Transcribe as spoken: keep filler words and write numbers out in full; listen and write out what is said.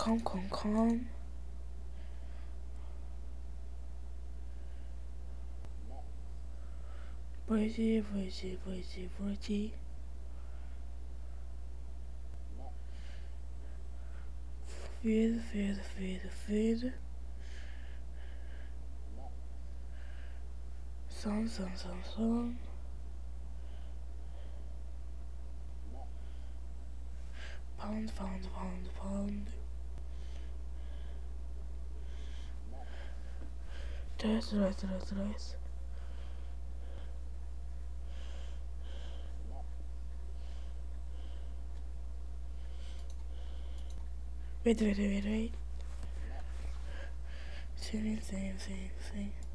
Calm, calm, calm. Breathy, breathy, breathy, breathy. Feel, feel, feel, feel. Sound, sound, sound, sound. Pound, pound, pound, pound. Rest, rest, rest, rest. Wait, wait, wait, wait. Sing, sing, sing, sing.